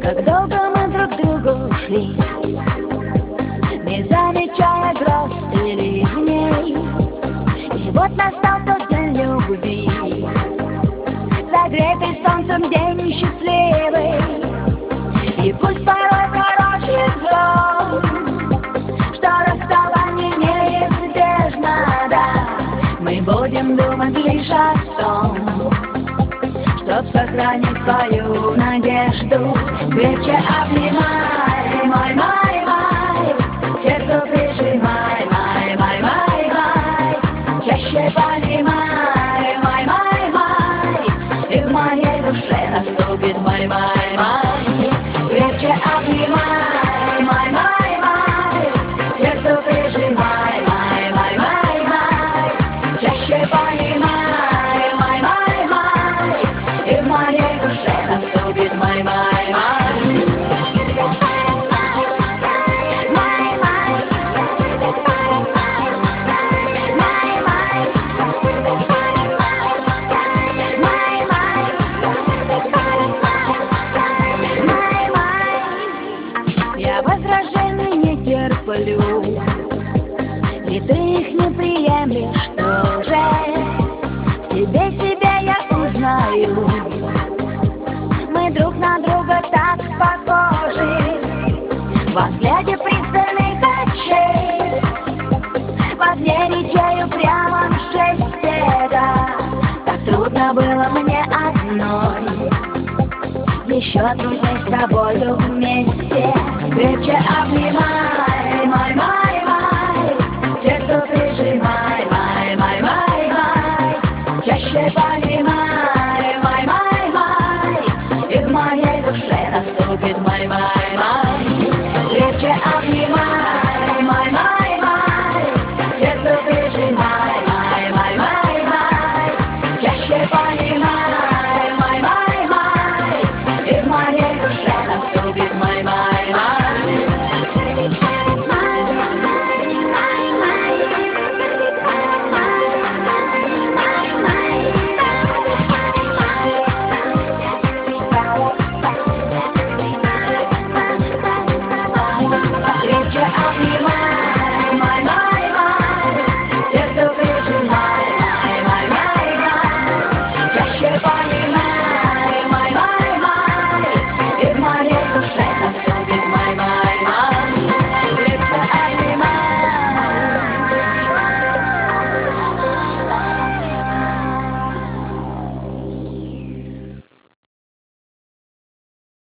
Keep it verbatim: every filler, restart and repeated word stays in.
Как долго мы друг к другу шли, не замечая гроз и ливней. И вот настал тот день любви, согретый солнцем день счастливый. И пусть порой пророчит сон, что расставание неизбежно, да, мы будем думать лишь о том, чтоб сохранить свою надежду. Крепче обнимай, мой, мой, мой, сердцу прижимай, мой, мой, мой, мой, чаще понимай, мой, мой, мой, и в моей душе наступит мой, мой, мой. Крепче обнимай, мой, мой, мой, сердцу прижимай, мой, мой, мой, мой, чаще понимай, мой, мой, мой, и в моей душе наступит мой, мой, мой. Я возражений не терплю, и ты их не приемлешь тоже. В тебе себя я узнаю, мы друг на друга так похожи. Во взгляде пристальных очей, во зверичей упрямом жесте, да. Так трудно было мне одной, еще трудней с тобою вместе. Крепче обнимай, мой, мой, мой, сердцу прижимай, мой, мой, мой, мой, чаще понимай, мой, мой, мой, и в моей душе наступит мой, мой.